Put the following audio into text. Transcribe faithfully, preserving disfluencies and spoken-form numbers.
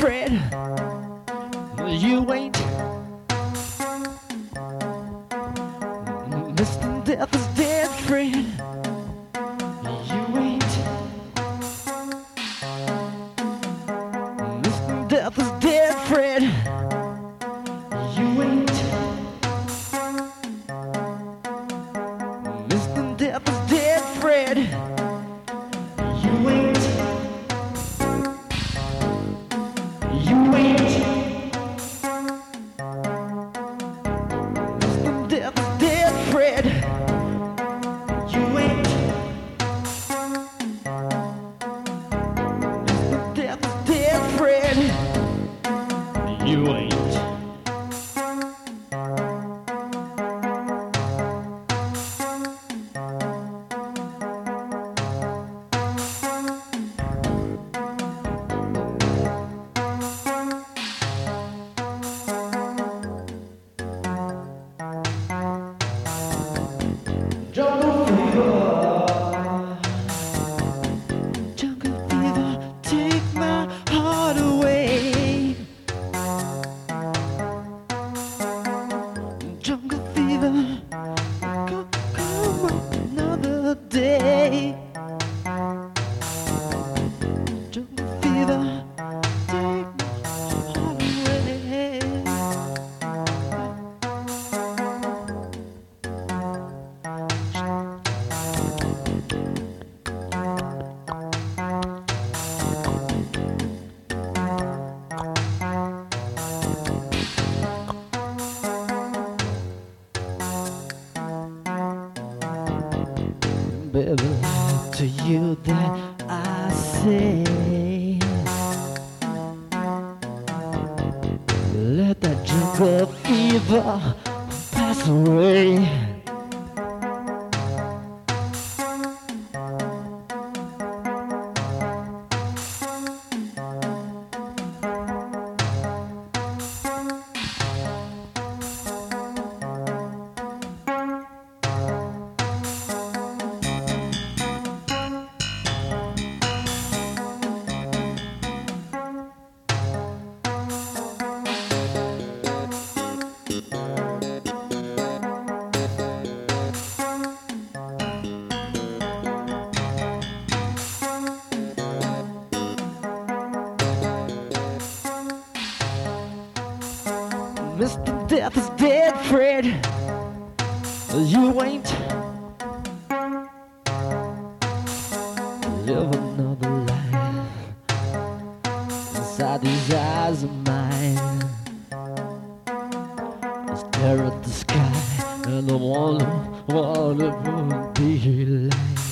Fred. You ain't. Mister Death is dead, Fred. You ain't. Mister Death is dead, Fred. You ain't. Mister Death is dead, Fred. You ain't. You ain't. Mister Death is dead, Fred. You ain't. Mister Death is dead, Fred. You ain't. Jungle fever, jungle fever, take my heart away. Jungle fever, come, come another day. Jungle fever, take my heart away. Baby, to you that I say, let that jungle fever pass away. Mister Death is dead, Fred. You ain't. Live another life inside these eyes of mine. I stare at the sky and I wonder what it would be like.